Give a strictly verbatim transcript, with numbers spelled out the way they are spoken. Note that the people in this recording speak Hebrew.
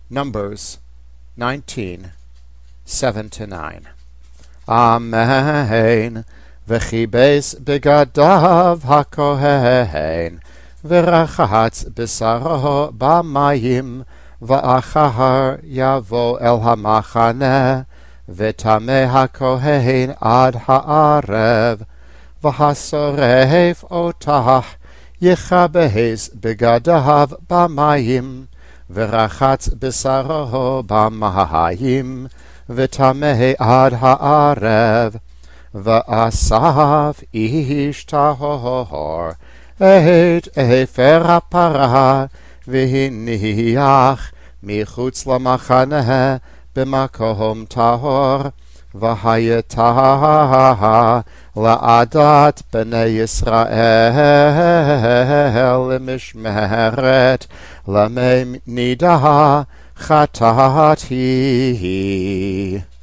Numbers nineteen, seven to nine. Amen. וכיבס בגדיו הכהן, ורחץ בשרו במים, ואחר יבוא אל המחנה, וטמא הכהן עד הערב, והשורף אותך יכבס בגדיו במים, ורחץ בשרו במים, וטמא עד הערב, ואסף איש טהור את אפר הפרה, והניח מחוץ למחנה במקום טהור, והייתה לעדת בני ישראל למשמרת למי נידה חטאת היא.